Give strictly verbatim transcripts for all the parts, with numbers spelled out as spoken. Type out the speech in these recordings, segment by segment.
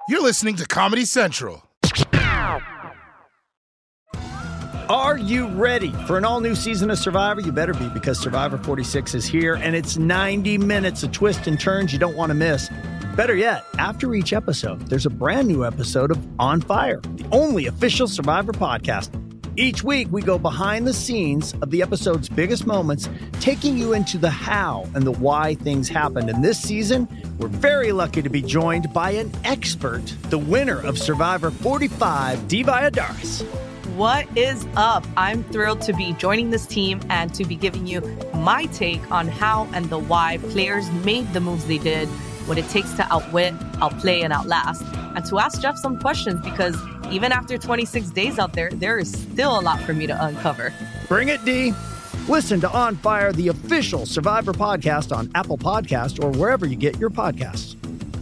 You're listening to Comedy Central. Are you ready for an all-new season of Survivor? You better be, because Survivor forty-six is here, and it's ninety minutes of twists and turns you don't want to miss. Better yet, after each episode, there's a brand new episode of On Fire, the only official Survivor podcast. Each week, we go behind the scenes of the episode's biggest moments, taking you into the how and the why things happened. And this season, we're very lucky to be joined by an expert, the winner of Survivor forty-five, Dee Valladares. What is up? I'm thrilled to be joining this team and to be giving you my take on how and the why players made the moves they did, what it takes to outwit, outplay, and outlast, and to ask Jeff some questions, because even after twenty-six days out there, there is still a lot for me to uncover. Bring it, D. Listen to On Fire, the official Survivor podcast, on Apple Podcasts or wherever you get your podcasts.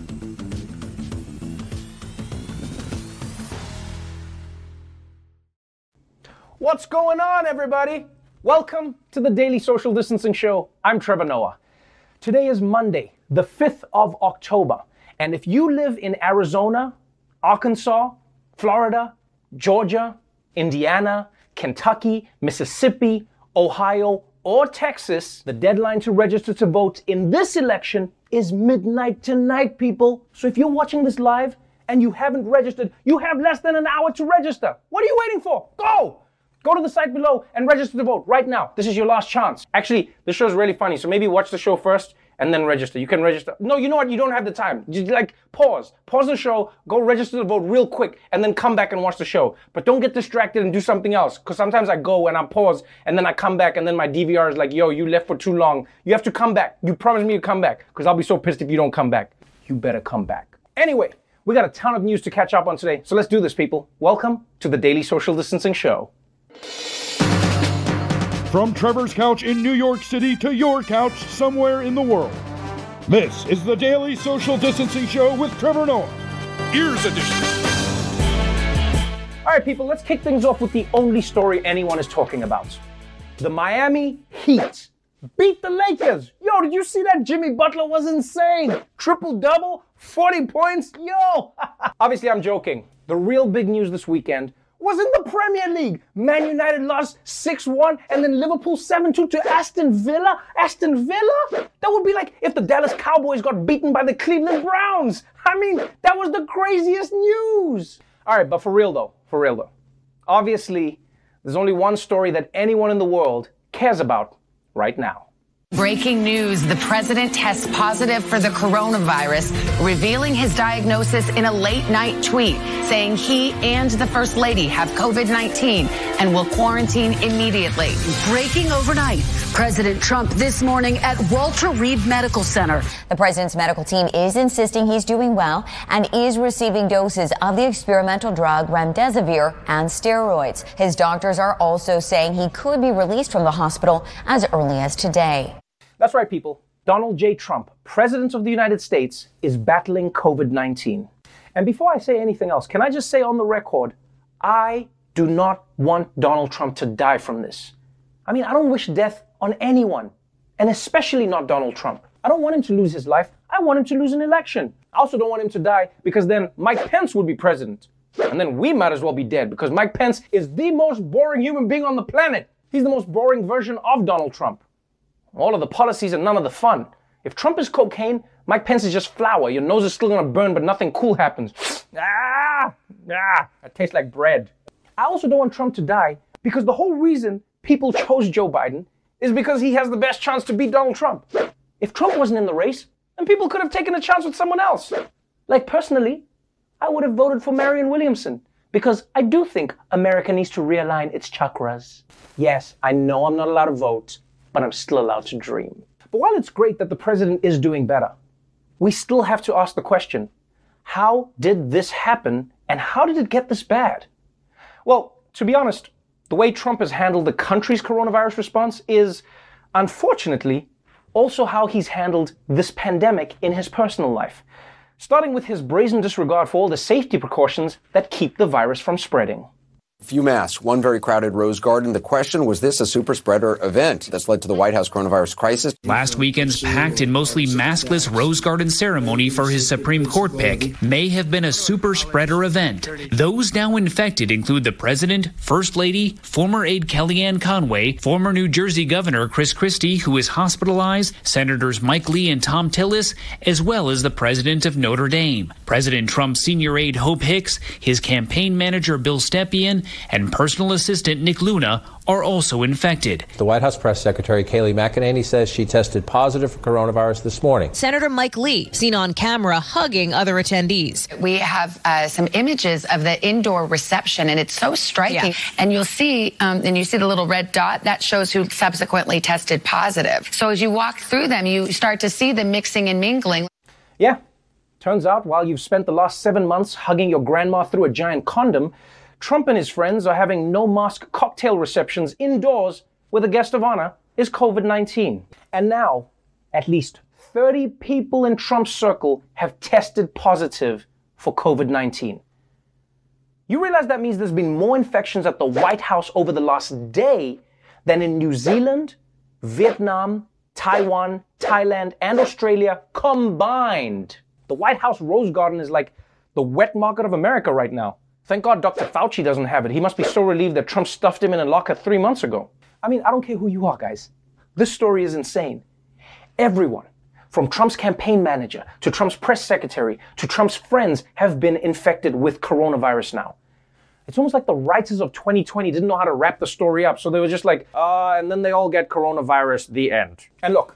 What's going on, everybody? Welcome to the Daily Social Distancing Show. I'm Trevor Noah. Today is Monday, the fifth of October. And if you live in Arizona, Arkansas, Florida, Georgia, Indiana, Kentucky, Mississippi, Ohio, or Texas, the deadline to register to vote in this election is midnight tonight, people. So if you're watching this live and you haven't registered, you have less than an hour to register. What are you waiting for? Go! Go to the site below and register to vote right now. This is your last chance. Actually, this show is really funny, so maybe watch the show first and then register. You can register. No, you know what? You don't have the time. Just like pause. Pause the show, go register to vote real quick, and then come back and watch the show. But don't get distracted and do something else, because sometimes I go and I pause, and then I come back, and then my D V R is like, yo, you left for too long. You have to come back. You promised me to come back, because I'll be so pissed if you don't come back. You better come back. Anyway, we got a ton of news to catch up on today, so let's do this, people. Welcome to the Daily Social Distancing Show. From Trevor's couch in New York City to your couch somewhere in the world, this is the Daily Social Distancing Show with Trevor Noah, Ears Edition. All right, people, let's kick things off with the only story anyone is talking about. The Miami Heat beat the Lakers. Yo, did you see that? Jimmy Butler was insane. Triple-double, forty points. Yo! Obviously, I'm joking. The real big news this weekend was in the Premier League. Man United lost six one, and then Liverpool seven two to Aston Villa. Aston Villa? That would be like if the Dallas Cowboys got beaten by the Cleveland Browns. I mean, that was the craziest news. All right, but for real though, for real though. Obviously, there's only one story that anyone in the world cares about right now. Breaking news, the president tests positive for the coronavirus, revealing his diagnosis in a late-night tweet, saying he and the First Lady have COVID nineteen and will quarantine immediately. Breaking overnight, President Trump this morning at Walter Reed Medical Center. The president's medical team is insisting he's doing well and is receiving doses of the experimental drug remdesivir and steroids. His doctors are also saying he could be released from the hospital as early as today. That's right, people. Donald J. Trump, President of the United States, is battling COVID nineteen. And before I say anything else, can I just say on the record, I do not want Donald Trump to die from this. I mean, I don't wish death on anyone, and especially not Donald Trump. I don't want him to lose his life. I want him to lose an election. I also don't want him to die, because then Mike Pence would be president. And then we might as well be dead, because Mike Pence is the most boring human being on the planet. He's the most boring version of Donald Trump. All of the policies and none of the fun. If Trump is cocaine, Mike Pence is just flour. Your nose is still gonna burn, but nothing cool happens. ah, ah, it tastes like bread. I also don't want Trump to die, because the whole reason people chose Joe Biden is because he has the best chance to beat Donald Trump. If Trump wasn't in the race, then people could have taken a chance with someone else. Like personally, I would have voted for Marianne Williamson, because I do think America needs to realign its chakras. Yes, I know I'm not allowed to vote, but I'm still allowed to dream. But while it's great that the president is doing better, we still have to ask the question, how did this happen and how did it get this bad? Well, to be honest, the way Trump has handled the country's coronavirus response is, unfortunately, also how he's handled this pandemic in his personal life, starting with his brazen disregard for all the safety precautions that keep the virus from spreading. Few masks, one very crowded Rose Garden. The question, was this a super spreader event that's led to the White House coronavirus crisis? Last weekend's packed and mostly maskless Rose Garden ceremony for his Supreme Court pick may have been a super spreader event. Those now infected include the president, first lady, former aide Kellyanne Conway, former New Jersey Governor Chris Christie, who is hospitalized, Senators Mike Lee and Tom Tillis, as well as the president of Notre Dame. President Trump's senior aide Hope Hicks, his campaign manager Bill Stepien, and personal assistant Nick Luna are also infected. The White House press secretary Kayleigh McEnany says she tested positive for coronavirus this morning. Senator Mike Lee seen on camera hugging other attendees. We have uh, some images of the indoor reception, and it's so striking. Yeah. And you'll see, um, and you see the little red dot that shows who subsequently tested positive. So as you walk through them, you start to see the mixing and mingling. Yeah, turns out while you've spent the last seven months hugging your grandma through a giant condom, Trump and his friends are having no-mask cocktail receptions indoors where the guest of honor is COVID nineteen. And now, at least thirty people in Trump's circle have tested positive for COVID nineteen. You realize that means there's been more infections at the White House over the last day than in New Zealand, Vietnam, Taiwan, Thailand, and Australia combined. The White House Rose Garden is like the wet market of America right now. Thank God Doctor Fauci doesn't have it. He must be so relieved that Trump stuffed him in a locker three months ago. I mean, I don't care who you are, guys. This story is insane. Everyone, from Trump's campaign manager to Trump's press secretary to Trump's friends, have been infected with coronavirus now. It's almost like the writers of twenty twenty didn't know how to wrap the story up, so they were just like, uh, and then they all get coronavirus, the end. And look,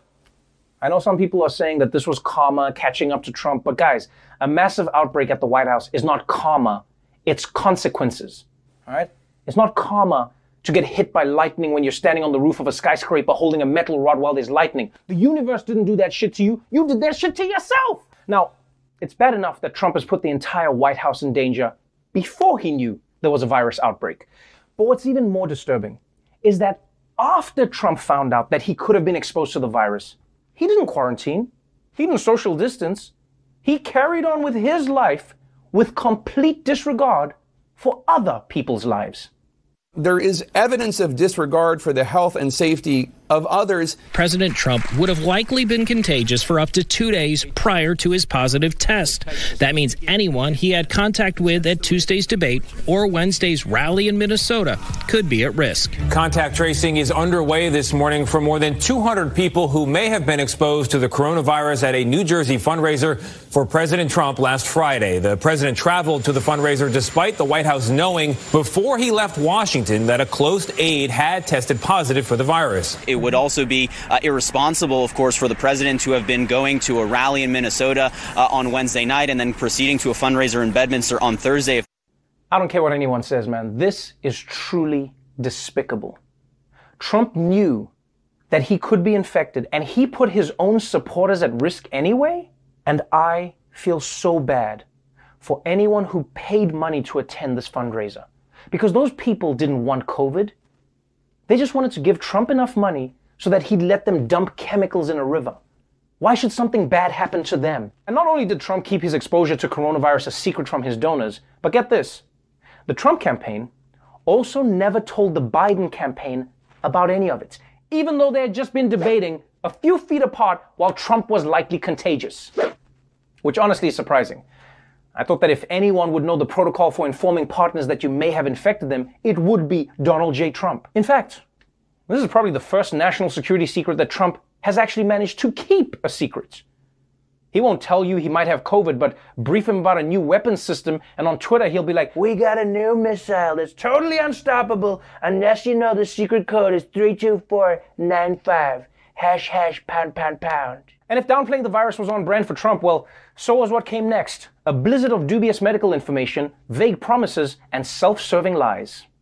I know some people are saying that this was karma catching up to Trump, but guys, a massive outbreak at the White House is not karma. It's consequences, all right? It's not karma to get hit by lightning when you're standing on the roof of a skyscraper holding a metal rod while there's lightning. The universe didn't do that shit to you. You did that shit to yourself. Now, it's bad enough that Trump has put the entire White House in danger before he knew there was a virus outbreak. But what's even more disturbing is that after Trump found out that he could have been exposed to the virus, he didn't quarantine. He didn't social distance. He carried on with his life with complete disregard for other people's lives. There is evidence of disregard for the health and safety of others. President Trump would have likely been contagious for up to two days prior to his positive test. That means anyone he had contact with at Tuesday's debate or Wednesday's rally in Minnesota could be at risk. Contact tracing is underway this morning for more than two hundred people who may have been exposed to the coronavirus at a New Jersey fundraiser for President Trump last Friday. The president traveled to the fundraiser despite the White House knowing before he left Washington that a close aide had tested positive for the virus. It would also be uh, irresponsible, of course, for the president to have been going to a rally in Minnesota uh, on Wednesday night and then proceeding to a fundraiser in Bedminster on Thursday. I don't care what anyone says, man. This is truly despicable. Trump knew that he could be infected, and he put his own supporters at risk anyway. And I feel so bad for anyone who paid money to attend this fundraiser, because those people didn't want COVID. They just wanted to give Trump enough money so that he'd let them dump chemicals in a river. Why should something bad happen to them? And not only did Trump keep his exposure to coronavirus a secret from his donors, but get this, the Trump campaign also never told the Biden campaign about any of it, even though they had just been debating a few feet apart while Trump was likely contagious. Which honestly is surprising. I thought that if anyone would know the protocol for informing partners that you may have infected them, it would be Donald J. Trump. In fact, this is probably the first national security secret that Trump has actually managed to keep a secret. He won't tell you he might have COVID, but brief him about a new weapons system, and on Twitter he'll be like, "We got a new missile that's totally unstoppable unless you know the secret code is three two four nine five, hash hash pound pound pound." And if downplaying the virus was on brand for Trump, well, so was what came next. A blizzard of dubious medical information, vague promises, and self-serving lies.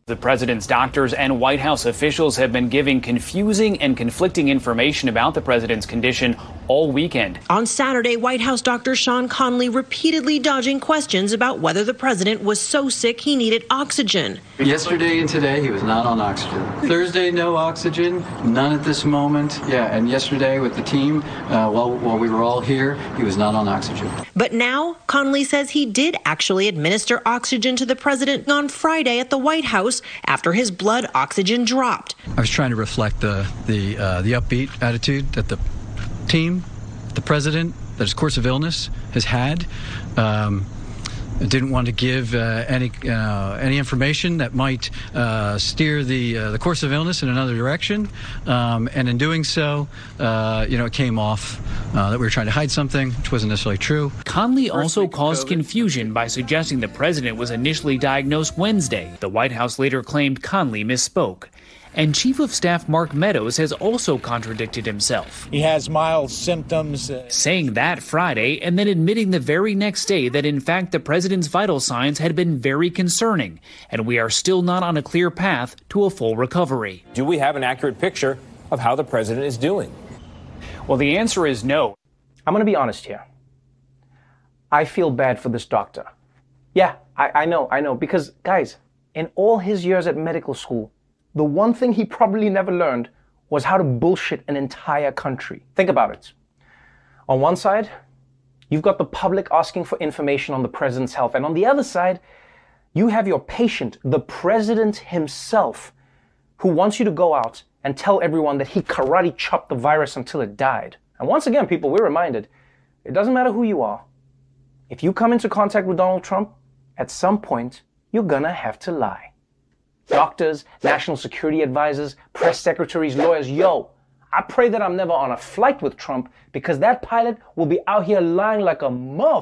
The president's doctors and White House officials have been giving confusing and conflicting information about the president's condition all weekend. On Saturday, White House doctor Sean Conley repeatedly dodging questions about whether the president was so sick he needed oxygen. Yesterday and today, he was not on oxygen. Thursday, no oxygen, none at this moment. Yeah, and yesterday with the team, uh, while, while we were all here, he was not on oxygen. But now, Conley says he did actually administer oxygen to the president on Friday at the White House after his blood oxygen dropped. I was trying to reflect the, the, uh, the upbeat attitude that the team, the president, that his course of illness has had. Um, I didn't want to give uh, any uh, any information that might uh, steer the uh, the course of illness in another direction, um, and in doing so, uh, you know, it came off uh, that we were trying to hide something, which wasn't necessarily true. Conley also caused confusion by suggesting the president was initially diagnosed Wednesday. The White House later claimed Conley misspoke. And Chief of Staff Mark Meadows has also contradicted himself. He has mild symptoms. Uh... Saying that Friday and then admitting the very next day that in fact the president's vital signs had been very concerning and we are still not on a clear path to a full recovery. Do we have an accurate picture of how the president is doing? Well, the answer is no. I'm going to be honest here. I feel bad for this doctor. Yeah, I, I know, I know. Because, guys, in all his years at medical school, the one thing he probably never learned was how to bullshit an entire country. Think about it. On one side, you've got the public asking for information on the president's health. And on the other side, you have your patient, the president himself, who wants you to go out and tell everyone that he karate chopped the virus until it died. And once again, people, we're reminded, it doesn't matter who you are. If you come into contact with Donald Trump, at some point, you're gonna have to lie. Doctors, national security advisors, press secretaries, lawyers, yo, I pray that I'm never on a flight with Trump because that pilot will be out here lying like a motherfucker.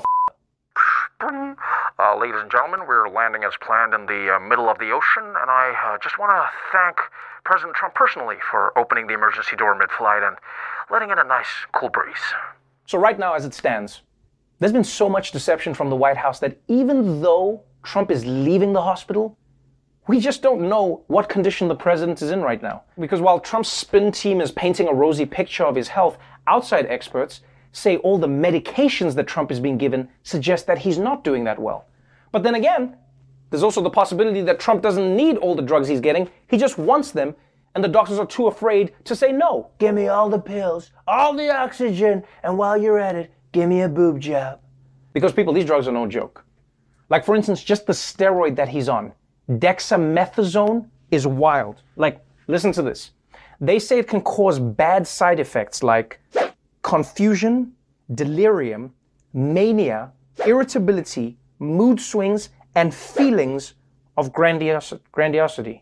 Uh, ladies and gentlemen, we're landing as planned in the uh, middle of the ocean, and I uh, just want to thank President Trump personally for opening the emergency door mid-flight and letting in a nice, cool breeze. So right now, as it stands, there's been so much deception from the White House that even though Trump is leaving the hospital, we just don't know what condition the president is in right now. Because while Trump's spin team is painting a rosy picture of his health, outside experts say all the medications that Trump is being given suggest that he's not doing that well. But then again, there's also the possibility that Trump doesn't need all the drugs he's getting, he just wants them, and the doctors are too afraid to say no. Give me all the pills, all the oxygen, and while you're at it, give me a boob job. Because people, these drugs are no joke. Like for instance, just the steroid that he's on, dexamethasone, is wild. Like, listen to this. They say it can cause bad side effects like confusion, delirium, mania, irritability, mood swings, and feelings of grandios- grandiosity.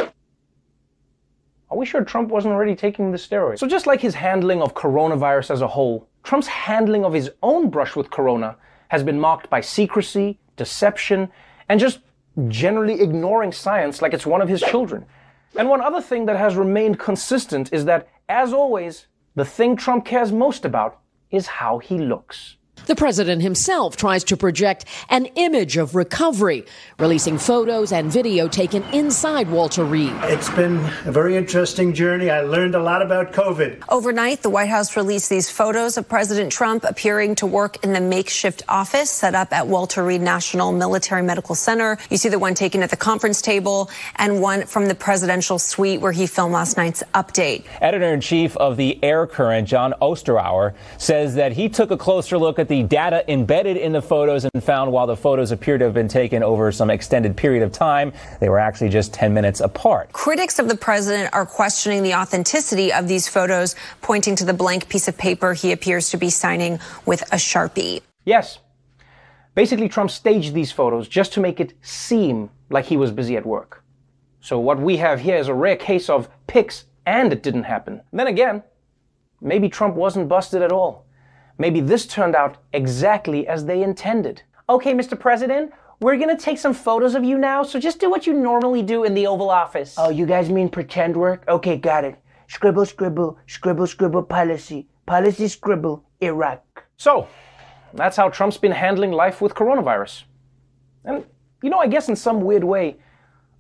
Are we sure Trump wasn't already taking the steroid? So just like his handling of coronavirus as a whole, Trump's handling of his own brush with corona has been marked by secrecy, deception, and just generally ignoring science like it's one of his children. And one other thing that has remained consistent is that, as always, the thing Trump cares most about is how he looks. The president himself tries to project an image of recovery, releasing photos and video taken inside Walter Reed. It's been a very interesting journey. I learned a lot about COVID. Overnight, the White House released these photos of President Trump appearing to work in the makeshift office set up at Walter Reed National Military Medical Center. You see the one taken at the conference table and one from the presidential suite where he filmed last night's update. Editor-in-chief of the Air Current, John Osterauer, says that he took a closer look at the data embedded in the photos and found while the photos appear to have been taken over some extended period of time, they were actually just ten minutes apart. Critics of the president are questioning the authenticity of these photos, pointing to the blank piece of paper he appears to be signing with a Sharpie. Yes. Basically, Trump staged these photos just to make it seem like he was busy at work. So what we have here is a rare case of pics and it didn't happen. Then again, maybe Trump wasn't busted at all. Maybe this turned out exactly as they intended. Okay, Mister President, we're gonna take some photos of you now, so just do what you normally do in the Oval Office. Oh, you guys mean pretend work? Okay, got it. Scribble, scribble, scribble, scribble, policy. Policy, scribble, Iraq. So, that's how Trump's been handling life with coronavirus. And, you know, I guess in some weird way,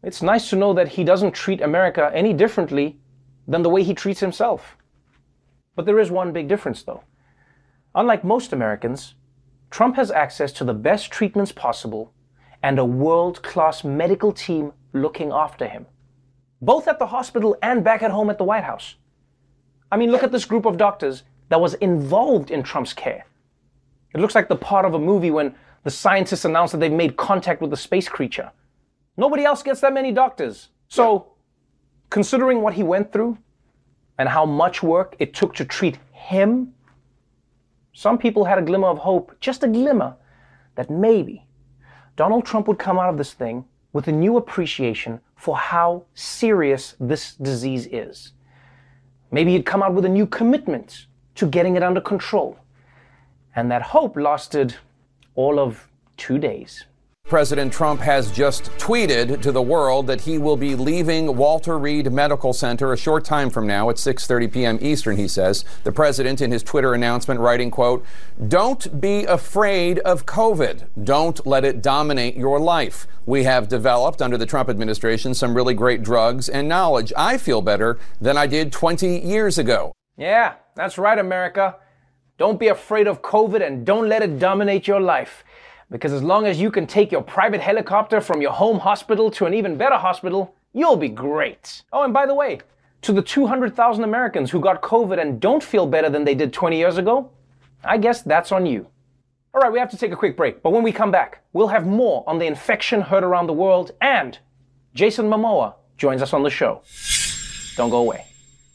it's nice to know that he doesn't treat America any differently than the way he treats himself. But there is one big difference, though. Unlike most Americans, Trump has access to the best treatments possible and a world-class medical team looking after him, both at the hospital and back at home at the White House. I mean, look at this group of doctors that was involved in Trump's care. It looks like the part of a movie when the scientists announce that they've made contact with a space creature. Nobody else gets that many doctors. So, considering what he went through and how much work it took to treat him, some people had a glimmer of hope, just a glimmer, that maybe Donald Trump would come out of this thing with a new appreciation for how serious this disease is. Maybe he'd come out with a new commitment to getting it under control. And that hope lasted all of two days. President Trump has just tweeted to the world that he will be leaving Walter Reed Medical Center a short time from now at six thirty p.m. Eastern, he says. The president in his Twitter announcement writing, quote, "Don't be afraid of COVID. Don't let it dominate your life. We have developed under the Trump administration some really great drugs and knowledge. I feel better than I did twenty years ago." Yeah, that's right, America. Don't be afraid of COVID and don't let it dominate your life. Because as long as you can take your private helicopter from your home hospital to an even better hospital, you'll be great. Oh, and by the way, to the two hundred thousand Americans who got COVID and don't feel better than they did twenty years ago, I guess that's on you. All right, we have to take a quick break, but when we come back, we'll have more on the infection heard around the world, and Jason Momoa joins us on the show. Don't go away.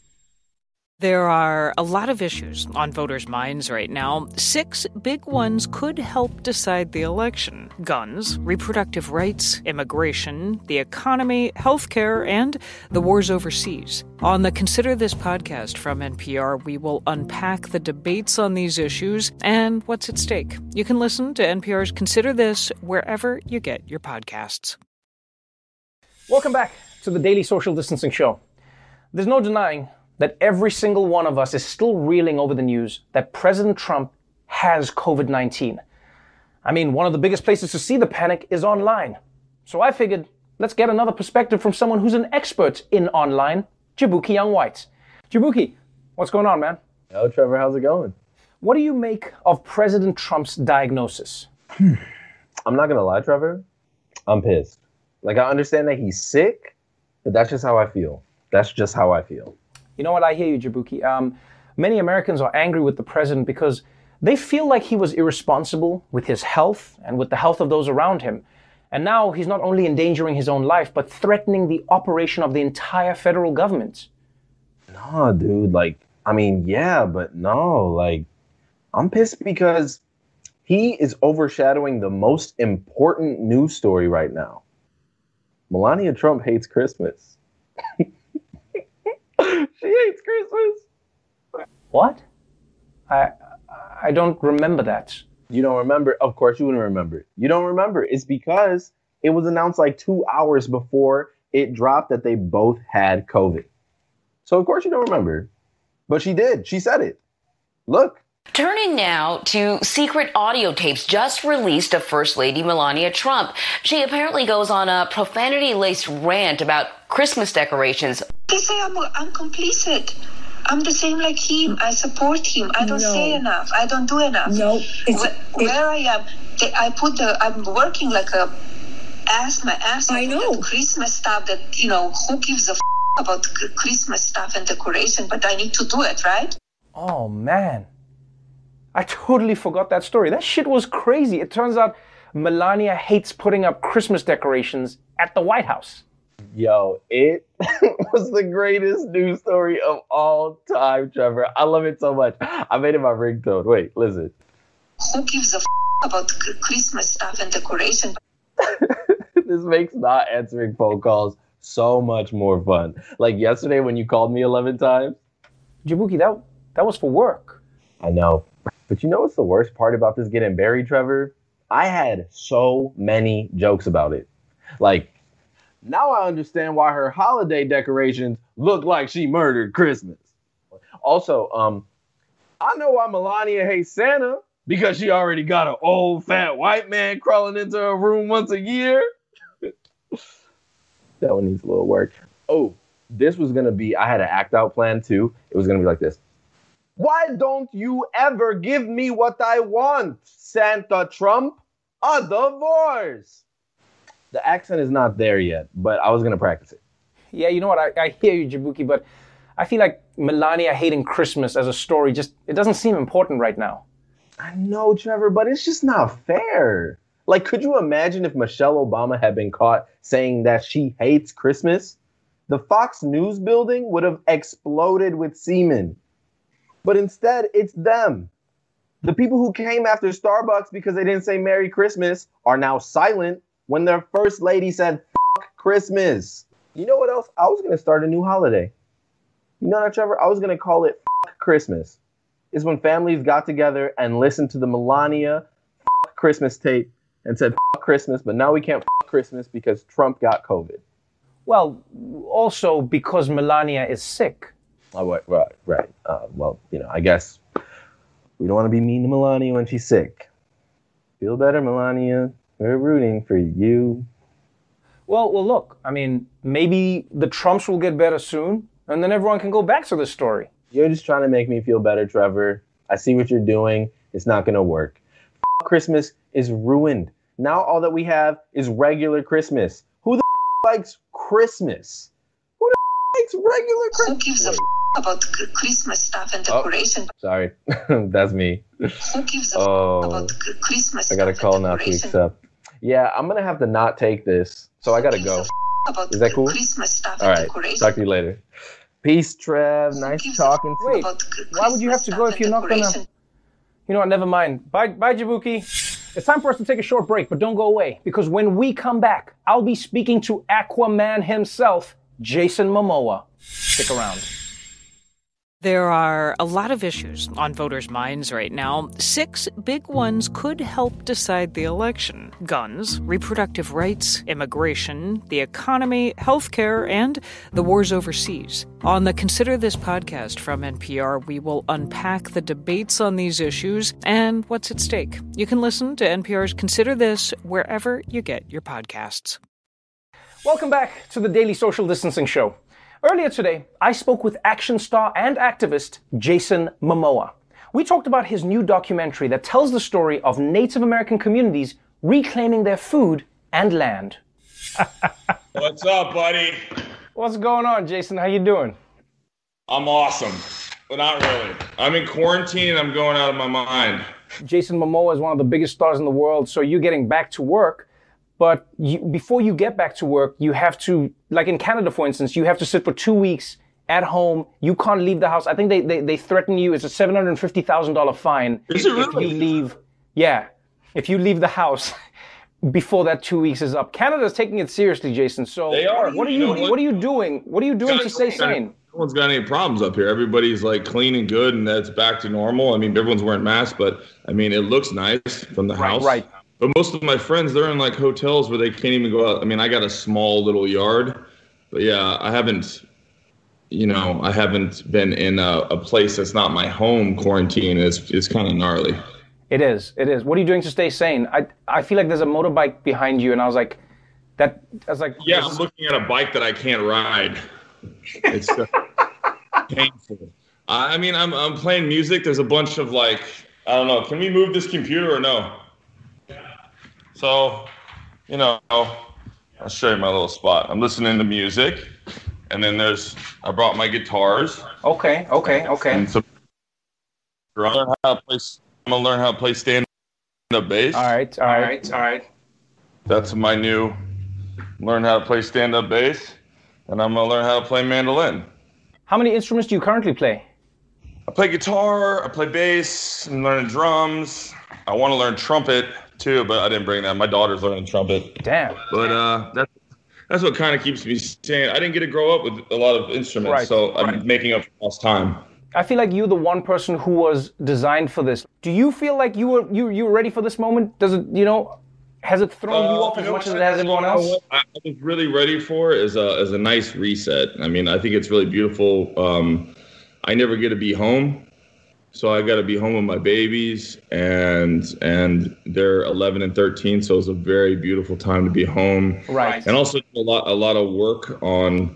There are a lot of issues on voters' minds right now. Six big ones could help decide the election: guns, reproductive rights, immigration, the economy, healthcare, and the wars overseas. On the Consider This podcast from N P R, we will unpack the debates on these issues and what's at stake. You can listen to N P R's Consider This wherever you get your podcasts. Welcome back to the Daily Social Distancing Show. There's no denying that every single one of us is still reeling over the news that President Trump has COVID nineteen. I mean, one of the biggest places to see the panic is online. So I figured, let's get another perspective from someone who's an expert in online, Jaboukie Young-White. Jaboukie, what's going on, man? Yo, Trevor, how's it going? What do you make of President Trump's diagnosis? Hmm. I'm not gonna lie, Trevor. I'm pissed. Like, I understand that he's sick, but that's just how I feel. That's just how I feel. You know what? I hear you, Jaboukie. Um, many Americans are angry with the president because they feel like he was irresponsible with his health and with the health of those around him. And now he's not only endangering his own life, but threatening the operation of the entire federal government. No, dude. Like, I mean, yeah, but no. Like, I'm pissed because he is overshadowing the most important news story right now. Melania Trump hates Christmas. She hates Christmas. What? I I don't remember that. You don't remember? Of course you wouldn't remember. You don't remember. It's because it was announced like two hours before it dropped that they both had COVID. So of course you don't remember. But she did. She said it. Look. Turning now to secret audio tapes just released of First Lady Melania Trump. She apparently goes on a profanity-laced rant about Christmas decorations. They say I'm, I'm complicit. I'm the same like him. I support him. I don't no. say enough. I don't do enough. No. It's, where, it's, where I am, they, I put the, I'm working like a ass, my ass. I know. That Christmas stuff that, you know, who gives a f- about Christmas stuff and decoration, but I need to do it, right? Oh, man. I totally forgot that story. That shit was crazy. It turns out Melania hates putting up Christmas decorations at the White House. Yo, it was the greatest news story of all time, Trevor. I love it so much. I made it my ringtone. Wait, listen. Who gives a f- about Christmas stuff and decoration? This makes not answering phone calls so much more fun. Like yesterday when you called me eleven times. Jaboukie, that, that was for work. I know. But you know what's the worst part about this getting buried, Trevor? I had so many jokes about it. Like, now I understand why her holiday decorations look like she murdered Christmas. Also, um, I know why Melania hates Santa, because she already got an old fat white man crawling into her room once a year. That one needs a little work. Oh, this was going to be, I had an act out plan too. It was going to be like this. Why don't you ever give me what I want, Santa Trump? A divorce. The accent is not there yet, but I was going to practice it. Yeah, you know what? I, I hear you, Jaboukie, but I feel like Melania hating Christmas as a story just, it doesn't seem important right now. I know, Trevor, but it's just not fair. Like, could you imagine if Michelle Obama had been caught saying that she hates Christmas? The Fox News building would have exploded with semen. But instead, it's them. The people who came after Starbucks because they didn't say Merry Christmas are now silent when their first lady said, fuck Christmas. You know what else? I was going to start a new holiday. You know that, Trevor? I was going to call it fuck Christmas. It's when families got together and listened to the Melania fuck Christmas tape and said fuck Christmas, but now we can't fuck Christmas because Trump got COVID. Well, also because Melania is sick. Oh, right, right, right. Uh, well, you know, I guess we don't want to be mean to Melania when she's sick. Feel better, Melania. We're rooting for you. Well, well, look, I mean, maybe the Trumps will get better soon, and then everyone can go back to the story. You're just trying to make me feel better, Trevor. I see what you're doing. It's not going to work. F- Christmas is ruined. Now all that we have is regular Christmas. Who the f- likes Christmas? Who the f- likes regular Christmas? Who gives a f- about Christmas stuff and decoration? Oh, sorry, that's me. Who gives a oh, f- about Christmas I got a stuff call now to accept. Yeah, I'm going to have to not take this, so I got to go. About Is that cool? Christmas stuff All and right, decoration. talk to you later. Peace, Trev. Nice talking to you. Wait, why would you have to go if you're not going to... You know what, never mind. Bye, bye, Jaboukie. It's time for us to take a short break, but don't go away, because when we come back, I'll be speaking to Aquaman himself, Jason Momoa. Stick around. There are a lot of issues on voters' minds right now. Six big ones could help decide the election: guns, reproductive rights, immigration, the economy, healthcare, and the wars overseas. On the Consider This podcast from N P R, we will unpack the debates on these issues and what's at stake. You can listen to N P R's Consider This wherever you get your podcasts. Welcome back to the Daily Social Distancing Show. Earlier today, I spoke with action star and activist Jason Momoa. We talked about his new documentary that tells the story of Native American communities reclaiming their food and land. What's up, buddy? What's going on, Jason? How you doing? I'm awesome, but not really. I'm in quarantine and I'm going out of my mind. Jason Momoa is one of the biggest stars in the world, so you're getting back to work. But you, before you get back to work, you have to, like in Canada, for instance, you have to sit for two weeks at home. You can't leave the house. I think they, they, they threaten you. It's a seven hundred fifty thousand dollars fine Is if, it really? if you leave. Yeah, if you leave the house before that two weeks is up. Canada's taking it seriously, Jason. So They are. What are You you, know what? what? are you doing? What are you doing to stay sane? No one's got any problems up here. Everybody's like clean and good, and that's back to normal. I mean, everyone's wearing masks, but I mean, it looks nice from the Right, house. right. But most of my friends, they're in like hotels where they can't even go out. I mean, I got a small little yard, but yeah, I haven't, you know, I haven't been in a, a place that's not my home quarantine. It's, it's kind of gnarly. It is. It is. What are you doing to stay sane? I I feel like there's a motorbike behind you, and I was like, that. I was like, Yeah, I'm looking at a bike that I can't ride. It's uh, painful. I mean, I'm I'm playing music. There's a bunch of like, I don't know. Can we move this computer or no? So, you know, I'll show you my little spot. I'm listening to music, and then there's, I brought my guitars. Okay, okay, okay. And some, I'm gonna learn how to play. I'm gonna learn how to play stand-up bass. All right, all right, all right. That's my new. Learn how to play stand-up bass, and I'm gonna learn how to play mandolin. How many instruments do you currently play? I play guitar. I play bass. I'm learning drums. I want to learn trumpet too, but I didn't bring that. My daughter's learning trumpet. Damn. But uh, that's that's what kind of keeps me sane. I didn't get to grow up with a lot of instruments, Right, so I'm right. making up for lost time. I feel like you're the one person who was designed for this. Do you feel like you were you you were ready for this moment? Does it, you know, has it thrown you Uh, off as you know much as what? it has everyone You know else? what I I was really ready for is a is a nice reset. I mean, I think it's really beautiful. Um, I never get to be home, So I got to be home with my babies, and and they're eleven and thirteen. So it's a very beautiful time to be home. Right. And also a lot a lot of work on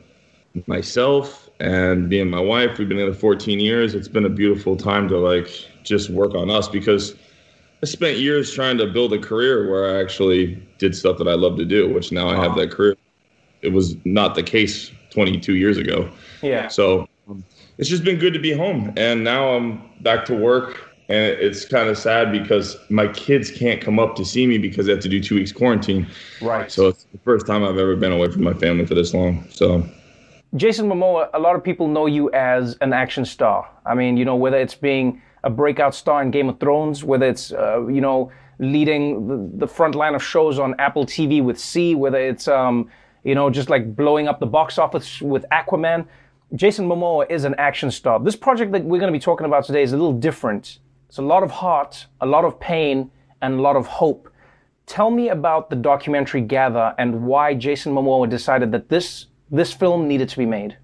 myself and being my wife. We've been together fourteen years. It's been a beautiful time to like just work on us, because I spent years trying to build a career where I actually did stuff that I love to do, which now I have that career. It was not the case twenty-two years ago. Yeah. So um, it's just been good to be home. And now I'm back to work, and it's kind of sad because my kids can't come up to see me because they have to do two weeks quarantine. Right. So it's the first time I've ever been away from my family for this long. So Jason Momoa, a lot of people know you as an action star. I mean, you know, whether it's being a breakout star in Game of Thrones, whether it's, uh, you know, leading the, the front line of shows on Apple T V with C, whether it's, um, you know, just like blowing up the box office with Aquaman. Jason Momoa is an action star. This project that we're going to be talking about today is a little different. It's a lot of heart, a lot of pain, and a lot of hope. Tell me about the documentary Gather and why Jason Momoa decided that this this film needed to be made.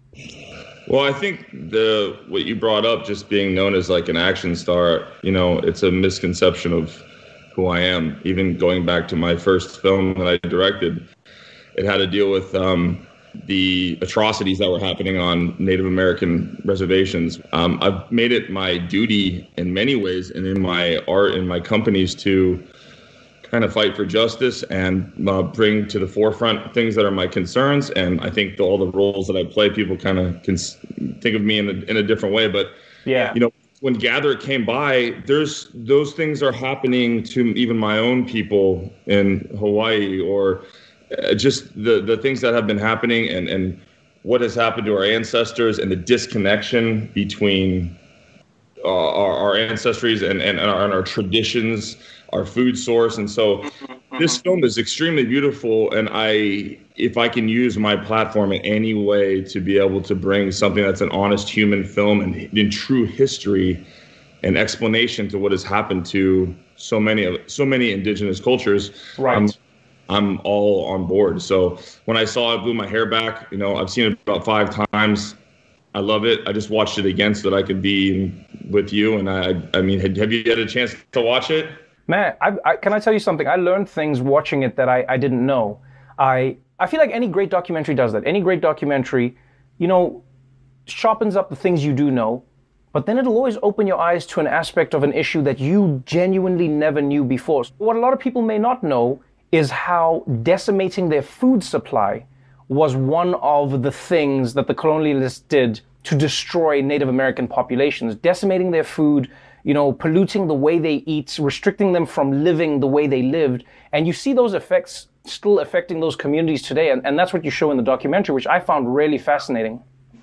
Well, I think the what you brought up, just being known as like an action star, you know, it's a misconception of who I am. Even going back to my first film that I directed, it had to deal with um, the atrocities that were happening on Native American reservations. Um, I've made it my duty in many ways, and in my art and my companies, to kind of fight for justice and uh, bring to the forefront things that are my concerns. And I think the, all the roles that I play, people kind of can think of me in a, in a different way. But, yeah, you know, when Gather came by, there's those things are happening to even my own people in Hawaii, or uh, just the, the things that have been happening, and, and what has happened to our ancestors, and the disconnection between uh, our, our ancestries and, and, our, and our traditions, our food source. And so this film is extremely beautiful, and I, if I can use my platform in any way to be able to bring something that's an honest human film and in true history and explanation to what has happened to so many of so many indigenous cultures, right. I'm, I'm all on board. So when I saw it, blew my hair back. You know, I've seen it about five times. I love it. I just watched it again so that I could be with you. And I, I mean, have you had a chance to watch it? Man, I, I, can I tell you something? I learned things watching it that I, I didn't know. I I feel like any great documentary does that. Any great documentary, you know, sharpens up the things you do know, but then it'll always open your eyes to an aspect of an issue that you genuinely never knew before. What a lot of people may not know is how decimating their food supply was one of the things that the colonialists did to destroy Native American populations, decimating their food, you know, polluting the way they eat, restricting them from living the way they lived. And you see those effects still affecting those communities today. And, and that's what you show in the documentary, which I found really fascinating.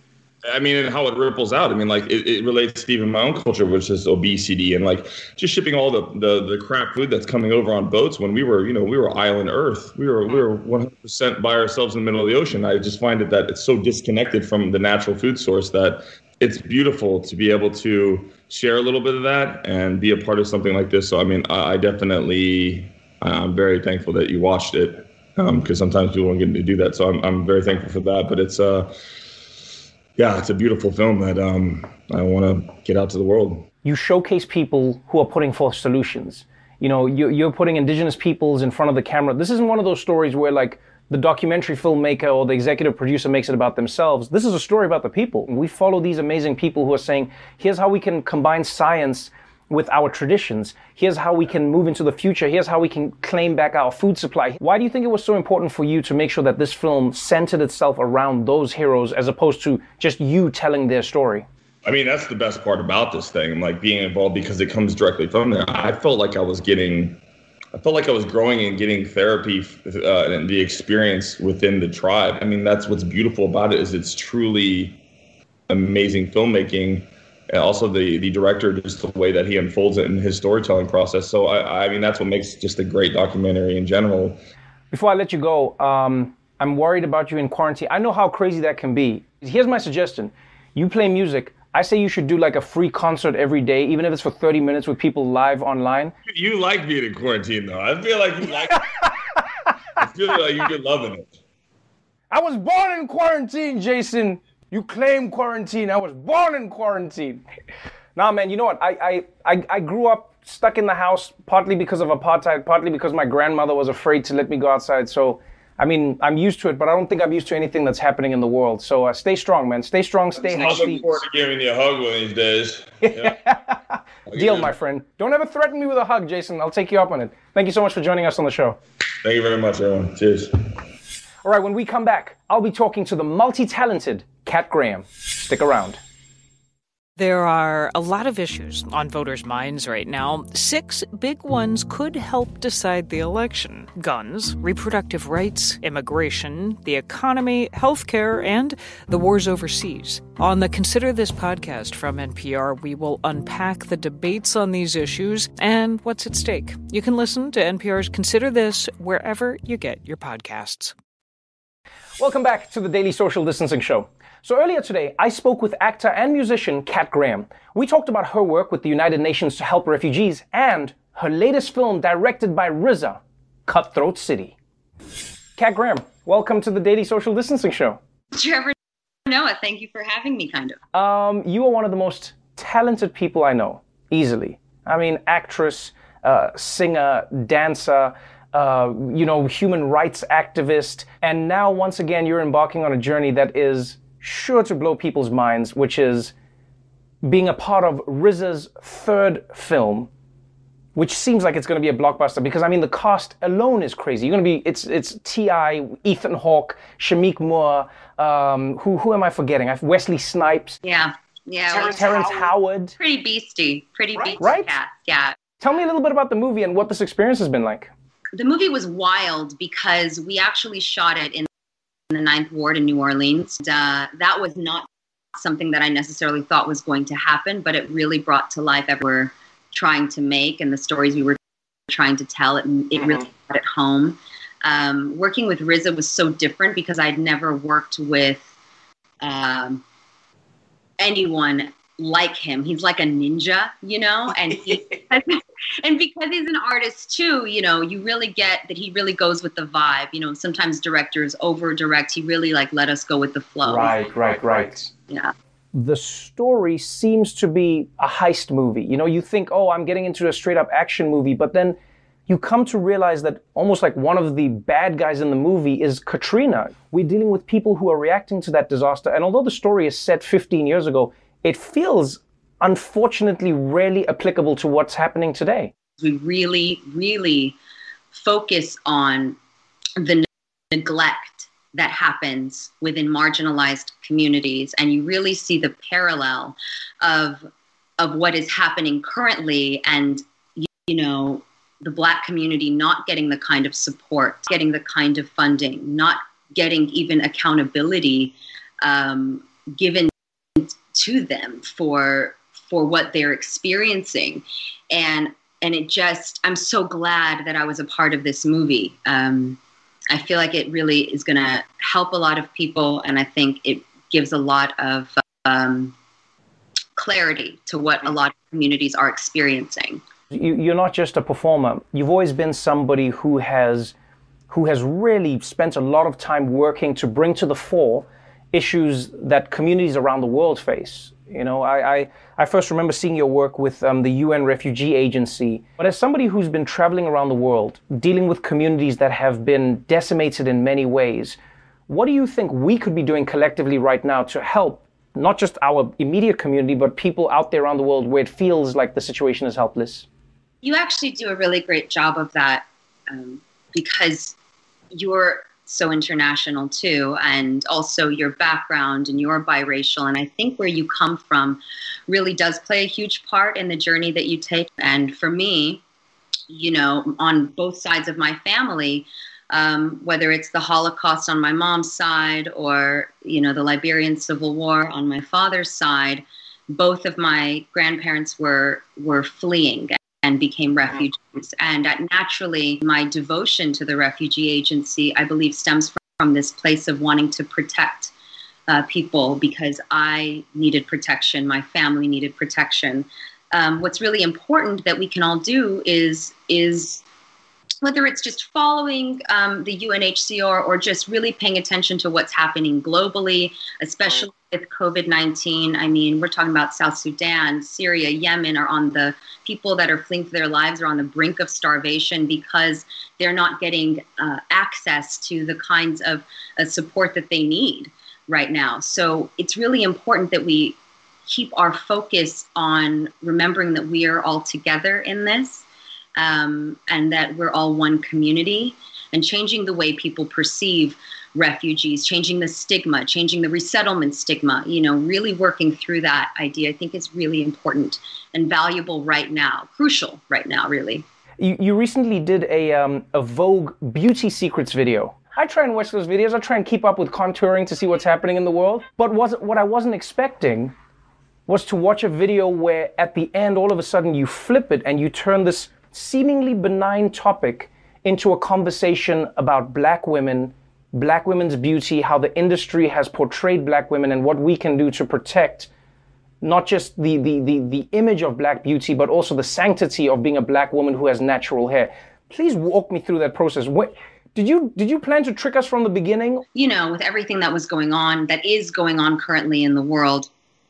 I mean, and how it ripples out. I mean, like, it, it relates to even my own culture, which is obesity, and like just shipping all the, the, the crap food that's coming over on boats when we were, you know, we were island Earth. We were, we were one hundred percent by ourselves in the middle of the ocean. I just find it that it's so disconnected from the natural food source that it's beautiful to be able to share a little bit of that and be a part of something like this. So, I mean, I, I definitely, I'm very thankful that you watched it, because um, sometimes people don't get to do that. So I'm, I'm very thankful for that. But it's, uh, yeah, it's a beautiful film that um, I want to get out to the world. You showcase people who are putting forth solutions. You know, you're, you're putting indigenous peoples in front of the camera. This isn't one of those stories where, like, the documentary filmmaker or the executive producer makes it about themselves. This is a story about the people. We follow these amazing people who are saying, here's how we can combine science with our traditions. Here's how we can move into the future. Here's how we can claim back our food supply. Why do you think it was so important for you to make sure that this film centered itself around those heroes as opposed to just you telling their story? I mean, that's the best part about this thing, like being involved, because it comes directly from there. I felt like I was getting, I felt like I was growing and getting therapy uh, and the experience within the tribe. I mean, that's what's beautiful about it, is it's truly amazing filmmaking. And also the, the director, just the way that he unfolds it in his storytelling process. So, I, I mean, that's what makes just a great documentary in general. Before I let you go, um, I'm worried about you in quarantine. I know how crazy that can be. Here's my suggestion. You play music. I say you should do like a free concert every day, even if it's for thirty minutes with people live online. You like being in quarantine, though. I feel like you like it. I feel like you're loving it. I was born in quarantine, Jason. You claim quarantine. I was born in quarantine. Nah, man, you know what? I, I, I, I grew up stuck in the house, partly because of apartheid, partly because my grandmother was afraid to let me go outside. So, I mean, I'm used to it, but I don't think I'm used to anything that's happening in the world. So uh, stay strong, man. Stay strong, stay I'm healthy. looking forward to giving you a hug one of these days. Yeah. Deal, my friend. Don't ever threaten me with a hug, Jason. I'll take you up on it. Thank you so much for joining us on the show. Thank you very much, everyone. Cheers. All right, when we come back, I'll be talking to the multi-talented Kat Graham. Stick around. There are a lot of issues on voters' minds right now. Six big ones could help decide the election: guns, reproductive rights, immigration, the economy, healthcare, and the wars overseas. On the Consider This podcast from N P R, we will unpack the debates on these issues and what's at stake. You can listen to N P R's Consider This wherever you get your podcasts. Welcome back to the Daily Social Distancing Show. So earlier today, I spoke with actor and musician Kat Graham. We talked about her work with the United Nations to help refugees and her latest film directed by R Z A, Cutthroat City. Kat Graham, welcome to the Daily Social Distancing Show. Trevor Noah, thank you for having me, kind of. Um, you are one of the most talented people I know, easily. I mean, actress, uh, singer, dancer, uh, you know, human rights activist, and now once again you're embarking on a journey that is sure to blow people's minds, which is being a part of R Z A's third film, which seems like it's going to be a blockbuster because, I mean, the cast alone is crazy. You're going to be, it's it's T I, Ethan Hawke, Shameik Moore, um, who who am I forgetting? I've Wesley Snipes. Yeah, yeah. Terrence, Terrence Howard. Howard. Pretty beastie, pretty right? beastie right? cast, yeah. Tell me a little bit about the movie and what this experience has been like. The movie was wild because we actually shot it in the Ninth Ward in New Orleans. And, uh, that was not something that I necessarily thought was going to happen, but it really brought to life everything we were trying to make and the stories we were trying to tell. It, it really brought it home. Um, working with R Z A was so different because I'd never worked with um, anyone like him. He's like a ninja, you know, and he, and because he's an artist too, you know, you really get that he really goes with the vibe. You know, sometimes directors over direct. He really like let us go with the flow. Right, right, right. Yeah. The story seems to be a heist movie. You know, you think, oh, I'm getting into a straight up action movie, but then you come to realize that almost like one of the bad guys in the movie is Katrina. We're dealing with people who are reacting to that disaster. And although the story is set fifteen years ago, it feels unfortunately rarely applicable to what's happening today. We really, really focus on the ne- neglect that happens within marginalized communities. And you really see the parallel of, of what is happening currently and, you know, the Black community not getting the kind of support, getting the kind of funding, not getting even accountability um, given to them for for what they're experiencing. And and it just, I'm so glad that I was a part of this movie. Um, I feel like it really is going to help a lot of people, and I think it gives a lot of um, clarity to what a lot of communities are experiencing. You, you're not just a performer. You've always been somebody who has who has really spent a lot of time working to bring to the fore issues that communities around the world face. You know, I, I, I first remember seeing your work with um, the U N Refugee Agency. But as somebody who's been traveling around the world, dealing with communities that have been decimated in many ways, what do you think we could be doing collectively right now to help not just our immediate community, but people out there around the world where it feels like the situation is helpless? You actually do a really great job of that um, because you're so international too, and also your background and you're biracial, and I think where you come from really does play a huge part in the journey that you take. And for me, you know, on both sides of my family, um, whether it's the Holocaust on my mom's side or, you know, the Liberian Civil War on my father's side, both of my grandparents were were fleeing and became refugees. And naturally, my devotion to the refugee agency, I believe, stems from this place of wanting to protect uh, people because I needed protection, my family needed protection. Um, what's really important that we can all do is, is whether it's just following um, the U N H C R or just really paying attention to what's happening globally, especially with COVID nineteen. I mean, we're talking about South Sudan, Syria, Yemen are on the people that are fleeing for their lives are on the brink of starvation because they're not getting uh, access to the kinds of uh, support that they need right now. So it's really important that we keep our focus on remembering that we are all together in this. Um, and that we're all one community, and changing the way people perceive refugees, changing the stigma, changing the resettlement stigma, you know, really working through that idea, I think is really important and valuable right now, crucial right now, really. You, you recently did a, um, a Vogue beauty secrets video. I try and watch those videos. I try and keep up with contouring to see what's happening in the world. But was, what I wasn't expecting was to watch a video where at the end, all of a sudden you flip it and you turn this seemingly benign topic into a conversation about black women, black women's beauty, how the industry has portrayed black women and what we can do to protect not just the, the, the, the image of black beauty, but also the sanctity of being a black woman who has natural hair. Please walk me through that process. What, did you, did you plan to trick us from the beginning? You know, with everything that was going on, that is going on currently in the world,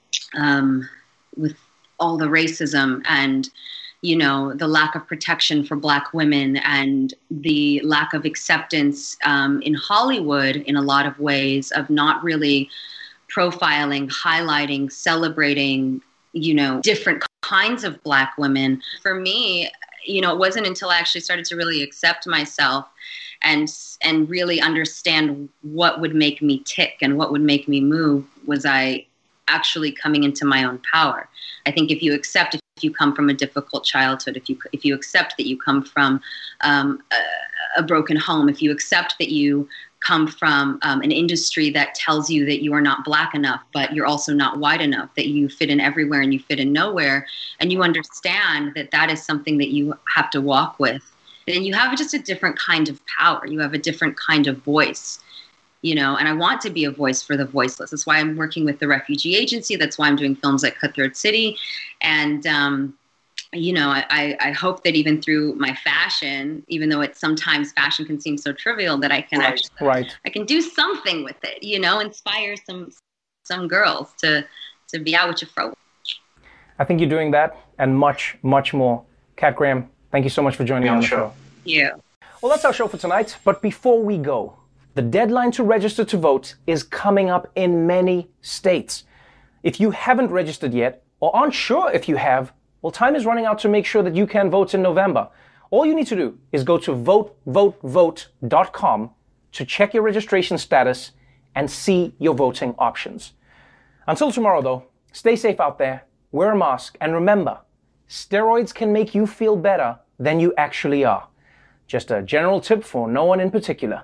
um, with all the racism and you know, the lack of protection for black women and the lack of acceptance um, in Hollywood in a lot of ways of not really profiling, highlighting, celebrating, you know, different kinds of black women. For me, you know, it wasn't until I actually started to really accept myself and and really understand what would make me tick and what would make me move was I actually coming into my own power. I think if you accept, if you come from a difficult childhood, if you if you accept that you come from um, a, a broken home, if you accept that you come from um, an industry that tells you that you are not black enough, but you're also not white enough, that you fit in everywhere and you fit in nowhere, and you understand that that is something that you have to walk with, then you have just a different kind of power. You have a different kind of voice. You know, and I want to be a voice for the voiceless. That's why I'm working with the Refugee Agency. That's why I'm doing films like Cutthroat City. And, um, you know, I, I hope that even through my fashion, even though it's sometimes fashion can seem so trivial, that I can right, actually, right. I can do something with it, you know, inspire some some girls to, to be out with your fro. I think you're doing that and much, much more. Kat Graham, thank you so much for joining me on the show. Yeah. Well, that's our show for tonight. But before we go, the deadline to register to vote is coming up in many states. If you haven't registered yet, or aren't sure if you have, well, time is running out to make sure that you can vote in November. All you need to do is go to vote vote vote dot com to check your registration status and see your voting options. Until tomorrow, though, stay safe out there, wear a mask, and remember, steroids can make you feel better than you actually are. Just a general tip for no one in particular.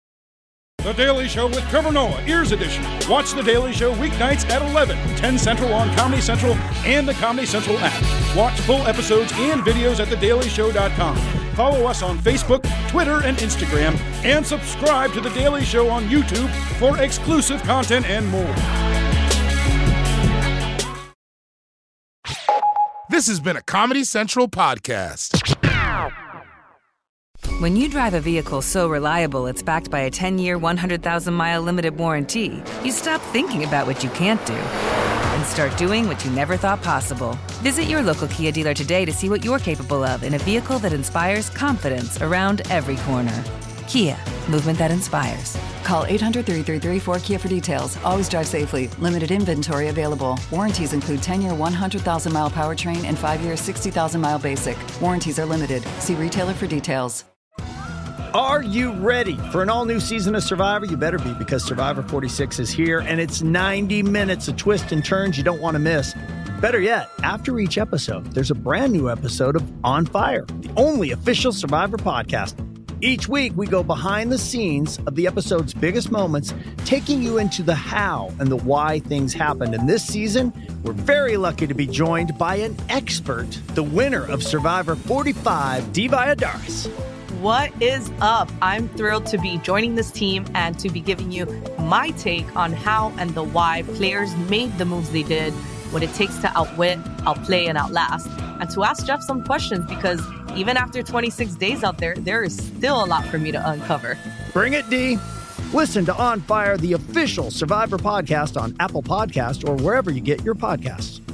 The Daily Show with Trevor Noah, Ears Edition. Watch The Daily Show weeknights at eleven, ten Central on Comedy Central and the Comedy Central app. Watch full episodes and videos at the daily show dot com. Follow us on Facebook, Twitter, and Instagram, and subscribe to The Daily Show on YouTube for exclusive content and more. This has been a Comedy Central podcast. When you drive a vehicle so reliable it's backed by a ten-year, one hundred thousand mile limited warranty, you stop thinking about what you can't do and start doing what you never thought possible. Visit your local Kia dealer today to see what you're capable of in a vehicle that inspires confidence around every corner. Kia, movement that inspires. Call eight hundred, three three three, four K I A for details. Always drive safely. Limited inventory available. Warranties include ten-year, one hundred thousand mile powertrain and five-year, sixty thousand mile basic. Warranties are limited. See retailer for details. Are you ready for an all-new season of Survivor? You better be, because Survivor forty-six is here, and it's ninety minutes of twists and turns you don't want to miss. Better yet, after each episode, there's a brand new episode of On Fire, the only official Survivor podcast. Each week, we go behind the scenes of the episode's biggest moments, taking you into the how and the why things happened. And this season, we're very lucky to be joined by an expert, the winner of Survivor forty-five, Dee Valladares. What is up? I'm thrilled to be joining this team and to be giving you my take on how and the why players made the moves they did, what it takes to outwit, outplay, and outlast, and to ask Jeff some questions, because even after twenty-six days out there, there is still a lot for me to uncover. Bring it, D. Listen to On Fire, the official Survivor podcast on Apple Podcasts or wherever you get your podcasts.